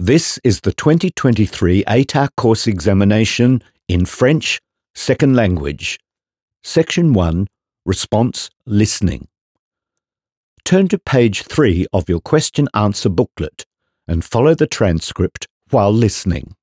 This is the 2023 ATAR course examination in French, second language. Section 1, Response Listening. Turn to page 3 of your question-answer booklet and follow the transcript while listening.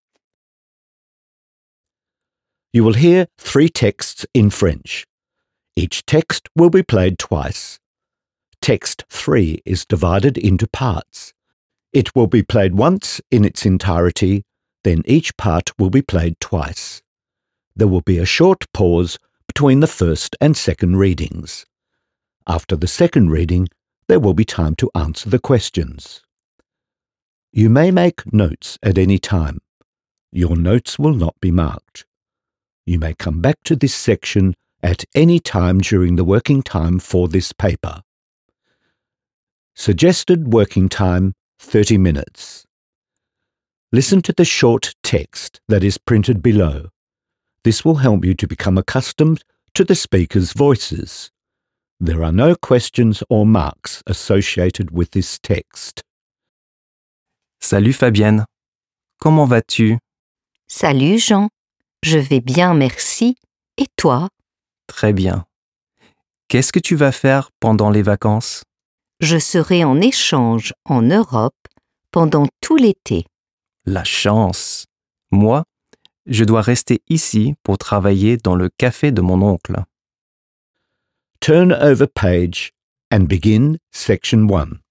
You will hear 3 texts in French. Each text will be played twice. Text 3 is divided into parts. It will be played once in its entirety, then each part will be played twice. There will be a short pause between the first and second readings. After the second reading, there will be time to answer the questions. You may make notes at any time. Your notes will not be marked. You may come back to this section at any time during the working time for this paper. Suggested working time, 30 minutes. Listen to the short text that is printed below. This will help you to become accustomed to the speakers' voices. There are no questions or marks associated with this text. Salut Fabienne, comment vas-tu? Salut Jean, je vais bien merci. Et toi? Très bien. Qu'est-ce que tu vas faire pendant les vacances? Je serai en échange en Europe pendant tout l'été. La chance! Moi, je dois rester ici pour travailler dans le café de mon oncle. Turn over page and begin section 1.